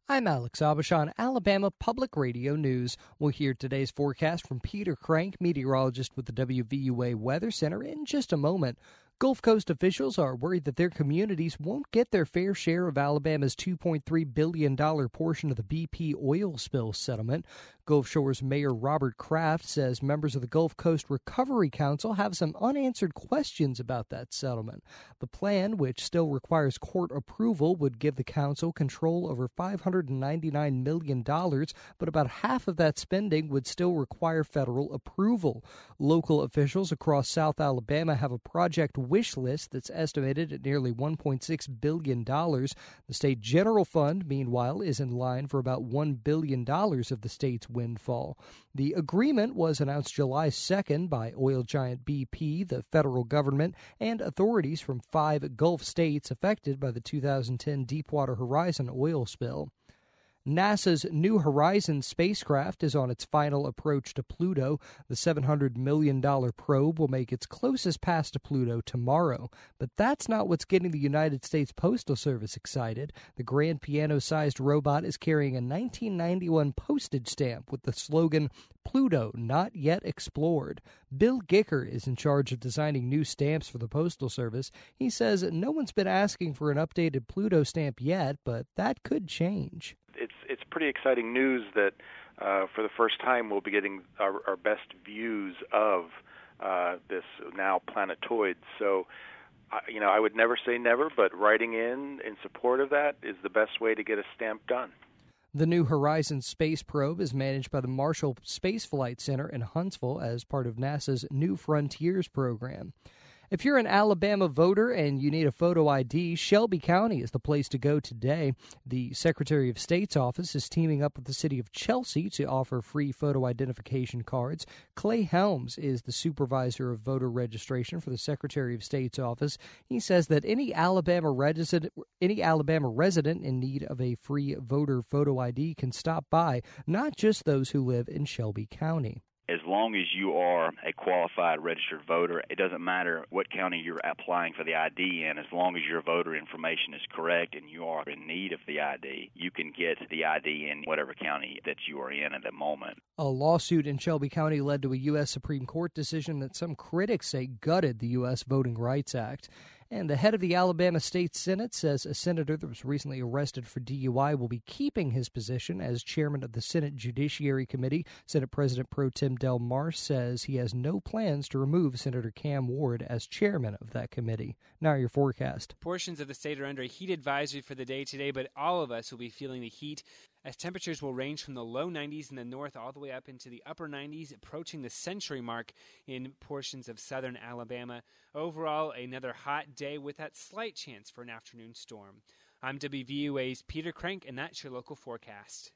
I'm Alex Abishan, Alabama Public Radio News. We'll hear today's forecast from Peter Crank, meteorologist with the WVUA Weather Center, in just a moment. Gulf Coast officials are worried that their communities won't get their fair share of Alabama's $2.3 billion portion of the BP oil spill settlement. Gulf Shores Mayor Robert Kraft says members of the Gulf Coast Recovery Council have some unanswered questions about that settlement. The plan, which still requires court approval, would give the council control over $599 million, but about half of that spending would still require federal approval. Local officials across South Alabama have a project wish list that's estimated at nearly $1.6 billion. The state general fund, meanwhile, is in line for about $1 billion of the state's windfall. The agreement was announced July 2nd by oil giant BP, the federal government, and authorities from 5 Gulf states affected by the 2010 Deepwater Horizon oil spill. NASA's New Horizons spacecraft is on its final approach to Pluto. The $700 million probe will make its closest pass to Pluto tomorrow. But that's not what's getting the United States Postal Service excited. The grand piano-sized robot is carrying a 1991 postage stamp with the slogan, "Pluto Not Yet Explored." Bill Gicker is in charge of designing new stamps for the Postal Service. He says no one's been asking for an updated Pluto stamp yet, but that could change. It's pretty exciting news that for the first time we'll be getting our best views of this now planetoid. So, I would never say never, but writing in support of that is the best way to get a stamp done. The New Horizons space probe is managed by the Marshall Space Flight Center in Huntsville as part of NASA's New Frontiers program. If you're an Alabama voter and you need a photo ID, Shelby County is the place to go today. The Secretary of State's office is teaming up with the city of Chelsea to offer free photo identification cards. Clay Helms is the supervisor of voter registration for the Secretary of State's office. He says that any Alabama resident in need of a free voter photo ID can stop by, not just those who live in Shelby County. As long as you are a qualified registered voter, it doesn't matter what county you're applying for the ID in. As long as your voter information is correct and you are in need of the ID, you can get the ID in whatever county that you are in at the moment. A lawsuit in Shelby County led to a U.S. Supreme Court decision that some critics say gutted the U.S. Voting Rights Act. And the head of the Alabama State Senate says a senator that was recently arrested for DUI will be keeping his position as chairman of the Senate Judiciary Committee. Senate President Pro Tem Del Mar says he has no plans to remove Senator Cam Ward as chairman of that committee. Now your forecast. Portions of the state are under a heat advisory for the day today, but all of us will be feeling the heat, as temperatures will range from the low 90s in the north all the way up into the upper 90s, approaching the century mark in portions of southern Alabama. Overall, another hot day with that slight chance for an afternoon storm. I'm WVUA's Peter Crank, and that's your local forecast.